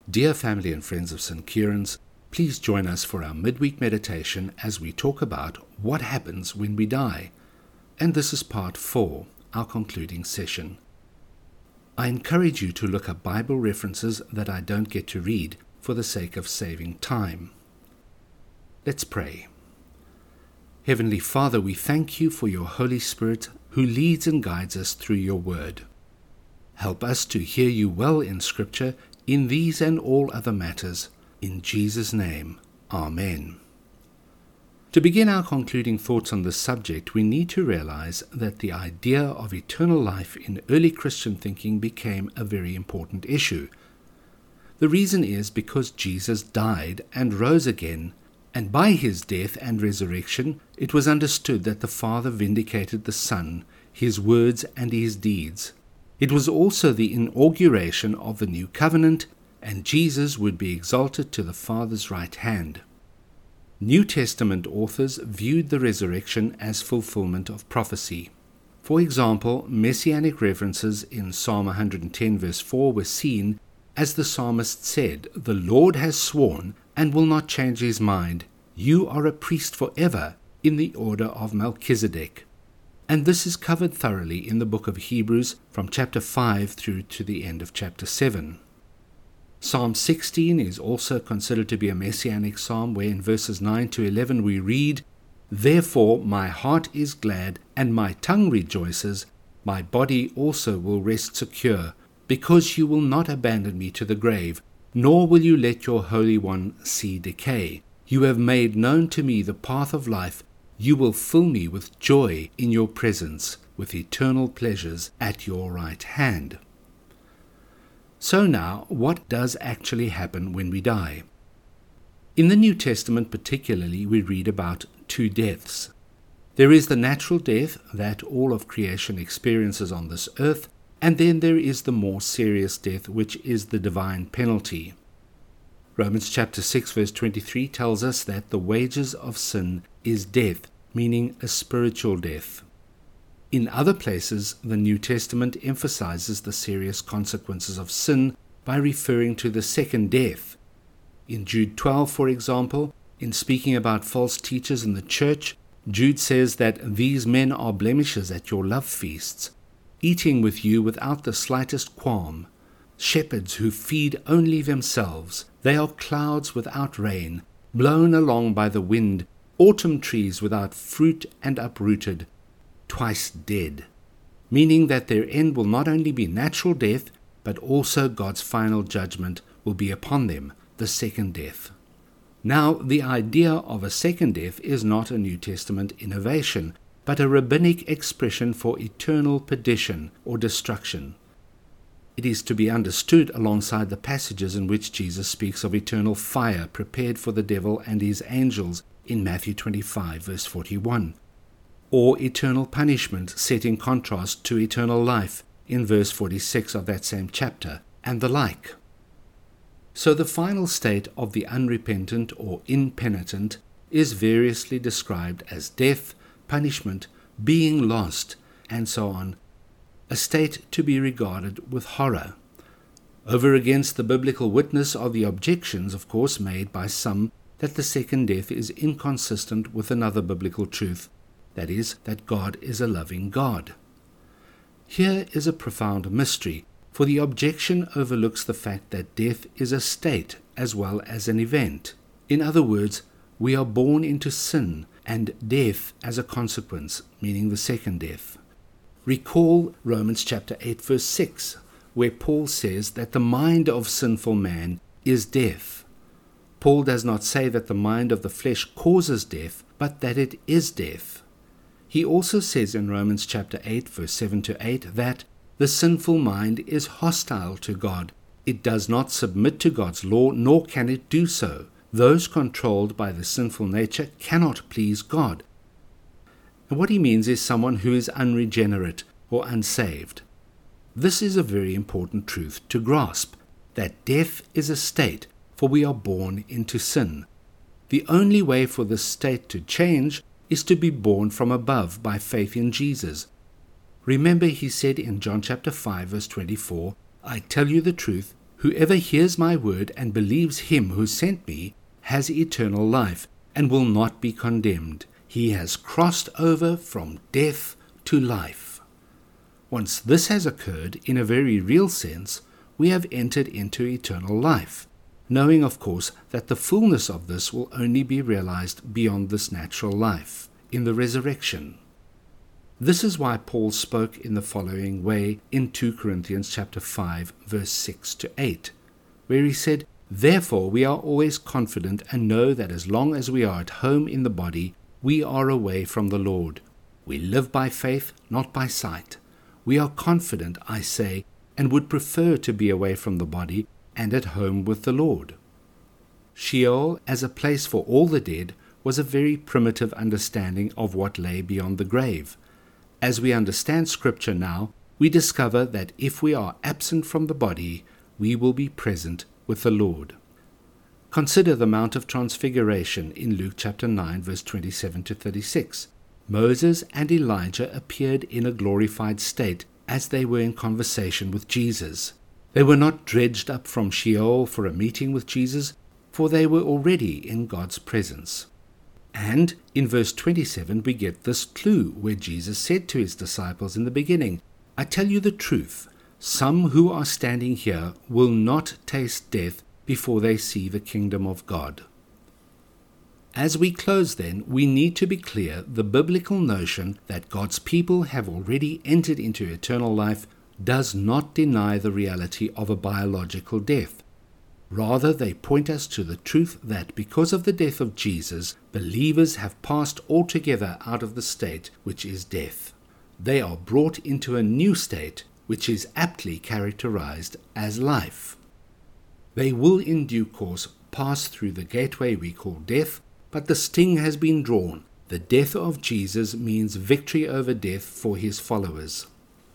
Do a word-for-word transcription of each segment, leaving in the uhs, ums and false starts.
Dear family and friends of Saint Kieran's, please join us for our midweek meditation as we talk about what happens when we die. And this is part four, our concluding session. I encourage you to look up Bible references that I don't get to read for the sake of saving time. Let's pray. Heavenly Father, we thank you for your Holy Spirit who leads and guides us through your word. Help us to hear you well in Scripture in these and all other matters. In Jesus' name, Amen. To begin our concluding thoughts on this subject, we need to realize that the idea of eternal life in early Christian thinking became a very important issue. The reason is because Jesus died and rose again, and by his death and resurrection, it was understood that the Father vindicated the Son, his words and his deeds. It was also the inauguration of the new covenant, and Jesus would be exalted to the Father's right hand. New Testament authors viewed the resurrection as fulfillment of prophecy. For example, messianic references in Psalm one hundred ten verse four were seen as the psalmist said, "The Lord has sworn and will not change his mind. You are a priest forever in the order of Melchizedek." And this is covered thoroughly in the book of Hebrews from chapter five through to the end of chapter seven. Psalm sixteen is also considered to be a messianic psalm, where in verses nine to eleven we read, "Therefore my heart is glad, and my tongue rejoices. My body also will rest secure, because you will not abandon me to the grave, nor will you let your Holy One see decay. You have made known to me the path of life. You will fill me with joy in your presence, with eternal pleasures at your right hand." So now, what does actually happen when we die? In the New Testament particularly, we read about two deaths. There is the natural death that all of creation experiences on this earth, and then there is the more serious death, which is the divine penalty. Romans chapter six verse twenty-three tells us that the wages of sin is death, meaning a spiritual death. In other places, the New Testament emphasizes the serious consequences of sin by referring to the second death. In Jude twelve, for example, in speaking about false teachers in the church, Jude says that these men are blemishes at your love feasts, eating with you without the slightest qualm, shepherds who feed only themselves. They are clouds without rain, blown along by the wind, autumn trees without fruit and uprooted, twice dead, meaning that their end will not only be natural death, but also God's final judgment will be upon them, the second death. Now, the idea of a second death is not a New Testament innovation, but a rabbinic expression for eternal perdition or destruction. It is to be understood alongside the passages in which Jesus speaks of eternal fire prepared for the devil and his angels in Matthew twenty-five verse forty-one, or eternal punishment set in contrast to eternal life in verse forty-six of that same chapter, and the like. So the final state of the unrepentant or impenitent is variously described as death, punishment, being lost, and so on, a state to be regarded with horror. Over against the biblical witness are the objections, of course, made by some that the second death is inconsistent with another biblical truth, that is, that God is a loving God. Here is a profound mystery, for the objection overlooks the fact that death is a state as well as an event. In other words, we are born into sin, and death as a consequence, meaning the second death. Recall Romans chapter eight verse six, where Paul says that the mind of sinful man is death. Paul does not say that the mind of the flesh causes death, but that it is death. He also says in Romans chapter eight verse seven to eight that the sinful mind is hostile to God. It does not submit to God's law, nor can it do so. Those controlled by the sinful nature cannot please God. And what he means is someone who is unregenerate or unsaved. This is a very important truth to grasp, that death is a state, for we are born into sin. The only way for this state to change is to be born from above by faith in Jesus. Remember, he said in John chapter five verse twenty-four, "I tell you the truth, Whoever hears my word and believes him who sent me has eternal life and will not be condemned. He has crossed over from death to life. Once this has occurred in a very real sense, we have entered into eternal life, knowing, of course, that the fullness of this will only be realized beyond this natural life, in the resurrection. This is why Paul spoke in the following way in Second Corinthians chapter five, verse six to eight, where he said, "Therefore we are always confident and know that as long as we are at home in the body, we are away from the Lord. We live by faith, not by sight. We are confident, I say, and would prefer to be away from the body and at home with the Lord." Sheol, as a place for all the dead, was a very primitive understanding of what lay beyond the grave. As we understand Scripture now, we discover that if we are absent from the body, we will be present with the Lord. Consider the Mount of Transfiguration in Luke chapter nine, verse twenty-seven to thirty-six. Moses and Elijah appeared in a glorified state as they were in conversation with Jesus. They were not dredged up from Sheol for a meeting with Jesus, for they were already in God's presence. And in verse twenty-seven we get this clue where Jesus said to his disciples in the beginning, "I tell you the truth, some who are standing here will not taste death before they see the kingdom of God." As we close then, we need to be clear the biblical notion that God's people have already entered into eternal life does not deny the reality of a biological death. Rather, they point us to the truth that because of the death of Jesus, believers have passed altogether out of the state which is death. They are brought into a new state which is aptly characterized as life. They will in due course pass through the gateway we call death, but the sting has been drawn. The death of Jesus means victory over death for his followers.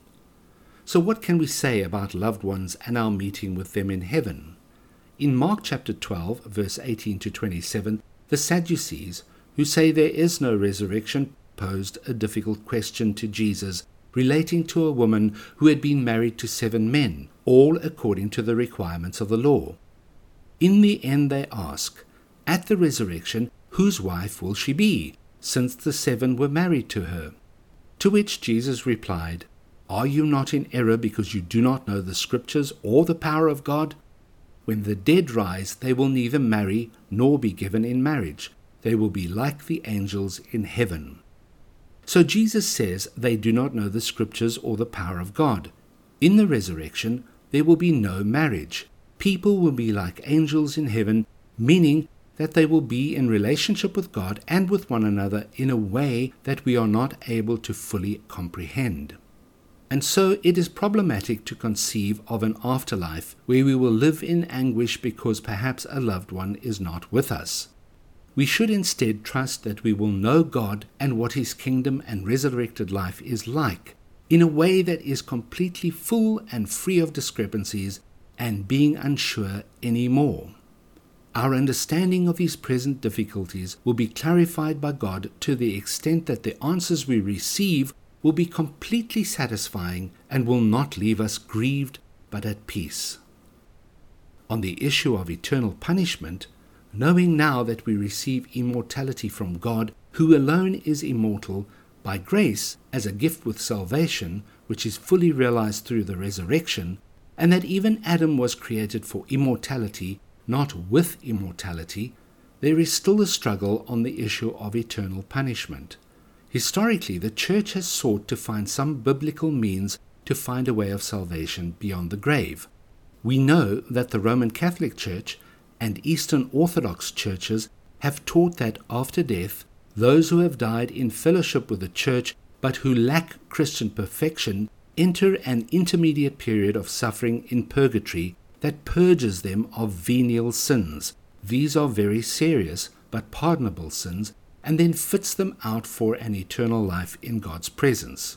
So what can we say about loved ones and our meeting with them in heaven? In Mark chapter twelve, verse eighteen to twenty-seven, the Sadducees, who say there is no resurrection, posed a difficult question to Jesus relating to a woman who had been married to seven men, all according to the requirements of the law. In the end they ask, "At the resurrection, whose wife will she be, since the seven were married to her?" To which Jesus replied, "Are you not in error because you do not know the Scriptures or the power of God? When the dead rise, they will neither marry nor be given in marriage. They will be like the angels in heaven." So Jesus says they do not know the Scriptures or the power of God. In the resurrection, there will be no marriage. People will be like angels in heaven, meaning that they will be in relationship with God and with one another in a way that we are not able to fully comprehend. And so it is problematic to conceive of an afterlife where we will live in anguish because perhaps a loved one is not with us. We should instead trust that we will know God and what his kingdom and resurrected life is like, in a way that is completely full and free of discrepancies and being unsure anymore. Our understanding of his present difficulties will be clarified by God to the extent that the answers we receive will be completely satisfying and will not leave us grieved but at peace. On the issue of eternal punishment, knowing now that we receive immortality from God, who alone is immortal, by grace as a gift with salvation, which is fully realized through the resurrection, and that even Adam was created for immortality, not with immortality, there is still a struggle on the issue of eternal punishment. Historically, the Church has sought to find some biblical means to find a way of salvation beyond the grave. We know that the Roman Catholic Church and Eastern Orthodox churches have taught that after death, those who have died in fellowship with the Church but who lack Christian perfection enter an intermediate period of suffering in purgatory that purges them of venial sins. These are very serious but pardonable sins, and then fits them out for an eternal life in God's presence.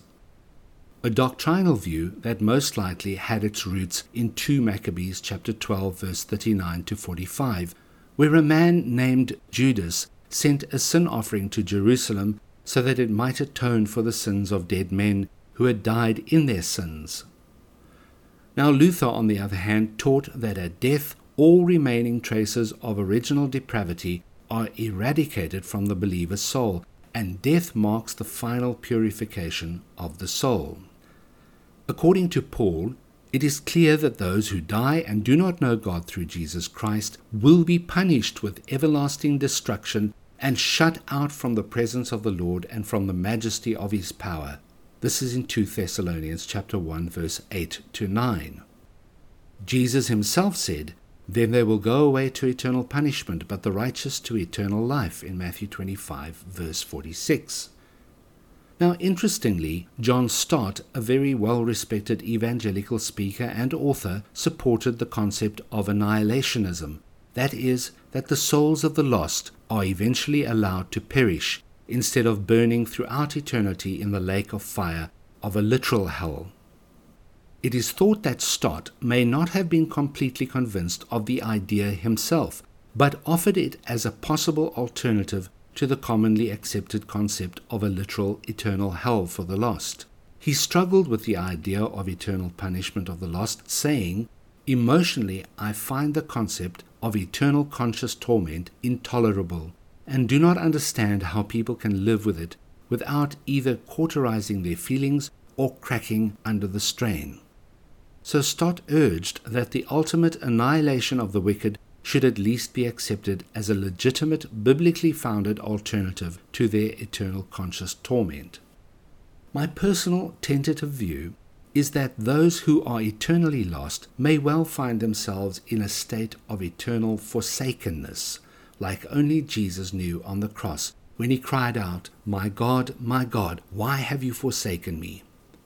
A doctrinal view that most likely had its roots in Second Maccabees chapter twelve verse thirty-nine to forty-five, where a man named Judas sent a sin offering to Jerusalem so that it might atone for the sins of dead men who had died in their sins. Now Luther, on the other hand, taught that at death all remaining traces of original depravity are eradicated from the believer's soul, and death marks the final purification of the soul. According to Paul, it is clear that those who die and do not know God through Jesus Christ will be punished with everlasting destruction and shut out from the presence of the Lord and from the majesty of his power. This is in Second Thessalonians chapter one, verse eight to nine. Jesus himself said, "Then they will go away to eternal punishment, but the righteous to eternal life," in Matthew twenty-five, verse forty-six. Now, interestingly, John Stott, a very well-respected evangelical speaker and author, supported the concept of annihilationism. That is, that the souls of the lost are eventually allowed to perish, instead of burning throughout eternity in the lake of fire of a literal hell. It is thought that Stott may not have been completely convinced of the idea himself, but offered it as a possible alternative to the commonly accepted concept of a literal eternal hell for the lost. He struggled with the idea of eternal punishment of the lost, saying, "Emotionally, I find the concept of eternal conscious torment intolerable, and do not understand how people can live with it without either cauterizing their feelings or cracking under the strain." So Stott urged that the ultimate annihilation of the wicked should at least be accepted as a legitimate, biblically founded alternative to their eternal conscious torment. My personal tentative view is that those who are eternally lost may well find themselves in a state of eternal forsakenness, like only Jesus knew on the cross, when he cried out, "My God, my God, why have you forsaken me?"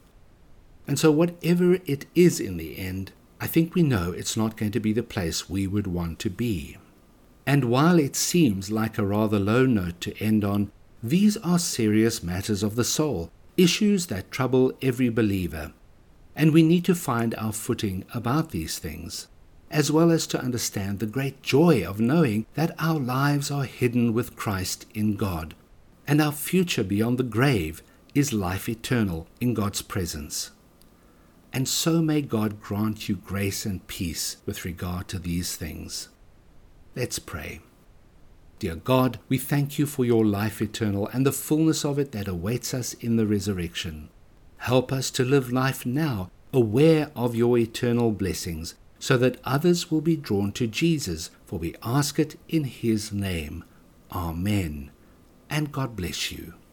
And so whatever it is in the end, I think we know it's not going to be the place we would want to be. And while it seems like a rather low note to end on, these are serious matters of the soul, issues that trouble every believer. And we need to find our footing about these things, as well as to understand the great joy of knowing that our lives are hidden with Christ in God, and our future beyond the grave is life eternal in God's presence. And so may God grant you grace and peace with regard to these things. Let's pray. Dear God, we thank you for your life eternal and the fullness of it that awaits us in the resurrection. Help us to live life now, aware of your eternal blessings, so that others will be drawn to Jesus, for we ask it in his name. Amen. And God bless you.